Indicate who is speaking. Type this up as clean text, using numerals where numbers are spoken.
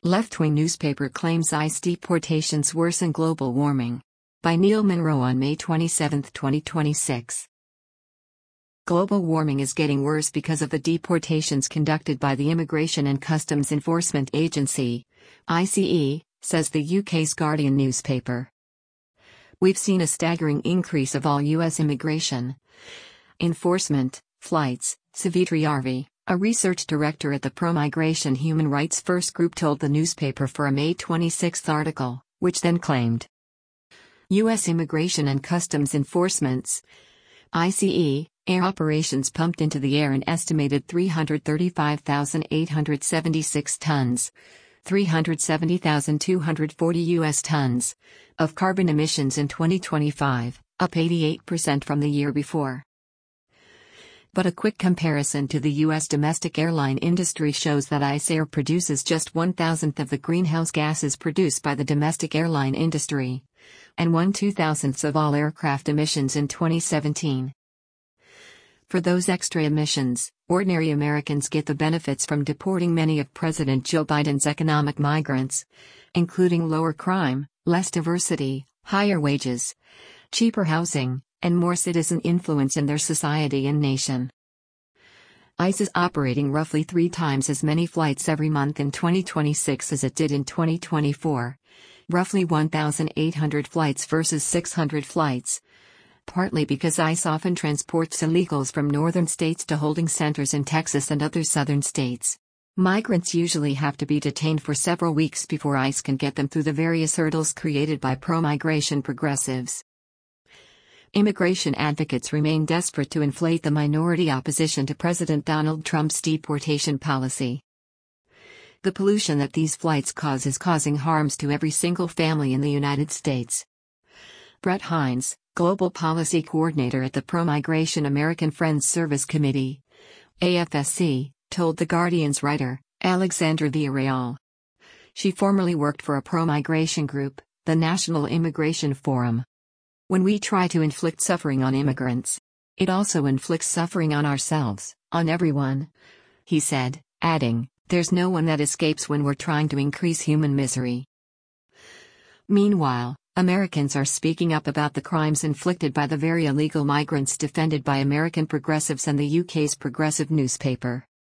Speaker 1: Left-wing newspaper claims ICE deportations worsen global warming. By Neil Munro on May 27, 2026. Global warming is getting worse because of the deportations conducted by the Immigration and Customs Enforcement Agency, ICE, says the UK's Guardian newspaper. We've seen a staggering increase of all US immigration enforcement flights, Savitri Arvi, a research director at the Pro-Migration Human Rights First Group, told the newspaper for a May 26 article, which then claimed U.S. Immigration and Customs Enforcement's ICE air operations pumped into the air an estimated 335,876 tons, 370,240 U.S. tons, of carbon emissions in 2025, up 88% from the year before. But a quick comparison to the U.S. domestic airline industry shows that ICE Air produces just 1,000th of the greenhouse gases produced by the domestic airline industry, and 1/2000th of all aircraft emissions in 2017. For those extra emissions, ordinary Americans get the benefits from deporting many of President Joe Biden's economic migrants, including lower crime, less diversity, higher wages, cheaper housing, and more citizen influence in their society and nation. ICE is operating roughly 3 times as many flights every month in 2026 as it did in 2024, roughly 1,800 flights versus 600 flights, partly because ICE often transports illegals from northern states to holding centers in Texas and other southern states. Migrants usually have to be detained for several weeks before ICE can get them through the various hurdles created by pro-migration progressives. Immigration advocates remain desperate to inflate the minority opposition to President Donald Trump's deportation policy. The pollution that these flights cause is causing harms to every single family in the United States. Brett Hines, Global Policy Coordinator at the Pro-Migration American Friends Service Committee, AFSC, told The Guardian's writer, Alexandra Villarreal. She formerly worked for a pro-migration group, the National Immigration Forum. When we try to inflict suffering on immigrants, it also inflicts suffering on ourselves, on everyone, he said, adding, there's no one that escapes when we're trying to increase human misery. Meanwhile, Americans are speaking up about the crimes inflicted by the very illegal migrants defended by American progressives and the UK's progressive newspaper.